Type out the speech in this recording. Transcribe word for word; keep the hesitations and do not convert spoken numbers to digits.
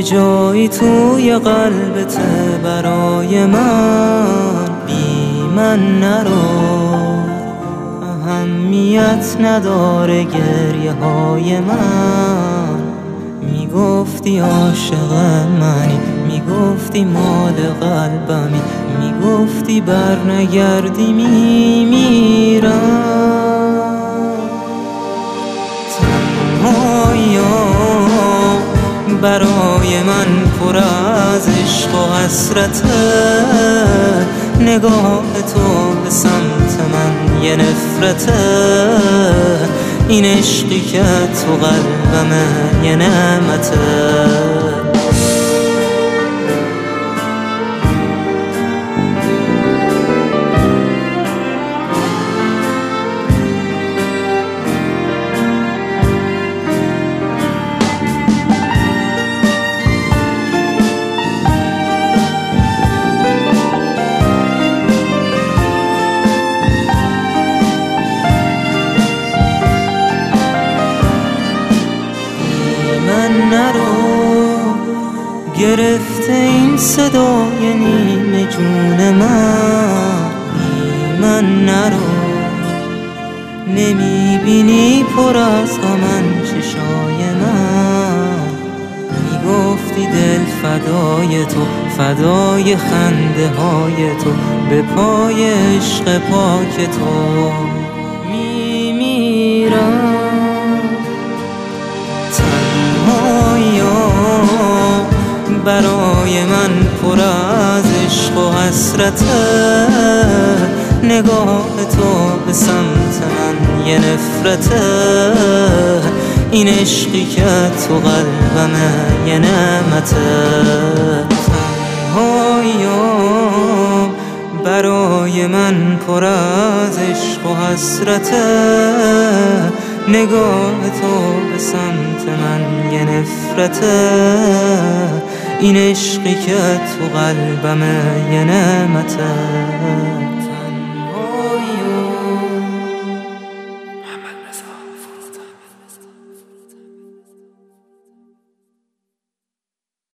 جایی توی قلبت برای من، بی من نرو. اهمیت نداره گریه های من. میگفتی عاشق منی، میگفتی مال قلبمی، میگفتی بر نگردی میمیرم. تنهایی برای من پر از عشق و حسرته، نگاه تو به سمت من یه نفرته. این عشقی که تو قلبمه یه نعمته. نرو گرفته این صدای نیمه جون من، بی من نرو. نمیبینی پر از غمن چشای من، میگفتی دل فدای تو، فدای خنده های تو، به پای عشق پاک تو میمیرم. برای من پر از عشق و حسرته، نگاه تو به سمت من یه نفرته. این عشقی که تو قلبمه یه نعمته. تنهاییم برای من پر از عشق و حسرته، نگاه تو به سمت من یه نفرته. این عشقی که تو قلبمه یه نعمته.